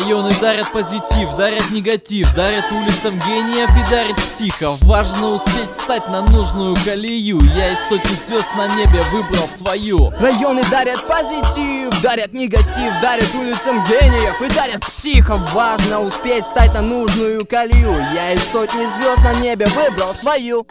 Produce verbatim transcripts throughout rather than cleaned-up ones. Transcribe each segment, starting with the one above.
Районы дарят позитив, дарят негатив, дарят улицам гениев и дарят психов. Важно успеть встать на нужную колею. Я из сотни звезд на небе выбрал свою. Районы дарят позитив, дарят негатив, дарят улицам гениев и дарят психов. Важно успеть встать на нужную колею. Я из сотни звезд на небе выбрал свою.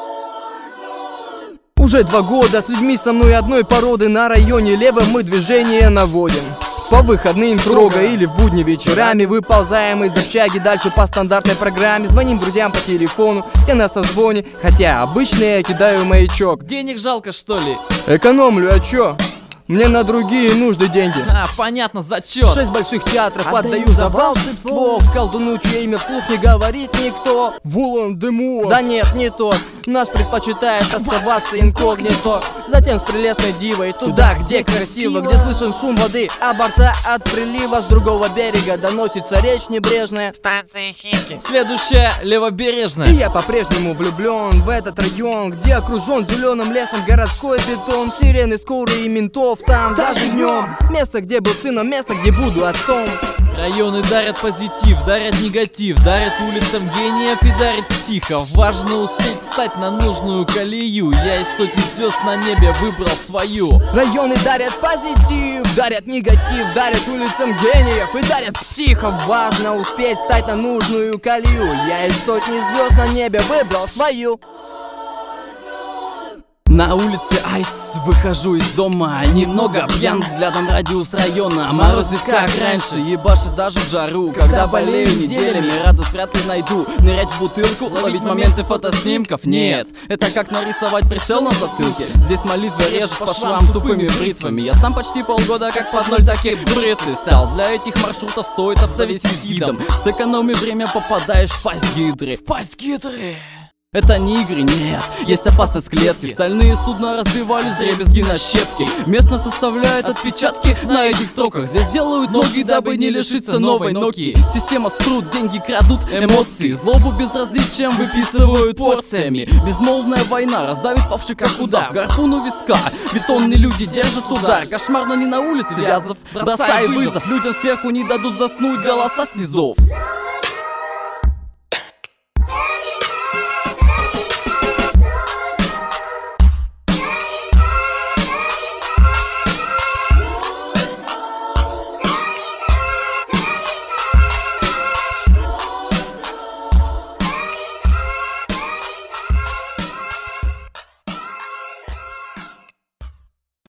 Уже два года с людьми со мной одной породы. На районе левом мы движение наводим. По выходным строго или в будни вечерами выползаем из общаги дальше по стандартной программе. Звоним друзьям по телефону, все на созвоне. Хотя обычно я кидаю маячок. Денег жалко, что ли? Экономлю, а чё? Мне на другие нужды деньги. А, понятно, зачет. Шесть больших театров отдаю за волшебство. Колдуну, чье имя вслух не говорит никто. Волан-де-Морт. Да нет, не тот. Наш предпочитает оставаться инкогнито. Затем с прелестной дивой туда, где красиво, где слышен шум воды, а борта от прилива. С другого берега доносится речь небрежная. Станция Химки. Следующая левобережная. И я по-прежнему влюблен в этот район, где окружен зеленым лесом городской бетон. Сирены скорые и ментов там даже днем. Место, где был сыном, место, где буду отцом. Районы дарят позитив, дарят негатив, дарят улицам гениев и дарят психов. Важно успеть встать на нужную колею. Я из сотни звезд на небе выбрал свою. Районы дарят позитив, дарят негатив, дарят улицам гениев и дарят психов. Важно успеть встать на нужную колею. Я из сотни звезд на небе выбрал свою. На улице айс, выхожу из дома, немного пьян, взглядом радиус района. Морозит как раньше, ебашит даже в жару. Когда болею неделями, радость вряд ли найду. Нырять в бутылку, ловить моменты фотоснимков, нет. Это как нарисовать прицел на затылке. Здесь молитвы режут по швам тупыми бритвами. Я сам почти полгода как под ноль таких бритвы стал. Для этих маршрутов стоит обзавестись гидом. Сэкономи время, попадаешь в пасть гидры. В пасть гидры! Это не игры, нет, есть опасность клетки. Стальные судна разбивались вдребезги на щепки. Местность составляет отпечатки на этих строках. Здесь делают ноги, дабы не лишиться новой Nokia. Система спрут, деньги крадут, эмоции. Злобу безразличием выписывают порциями. Безмолвная война раздавит павший как удав. Гарпун у виска, бетонные люди держат удар. Кошмарно не на улице, Вязов, бросай вызов. Людям сверху не дадут заснуть голоса снизов.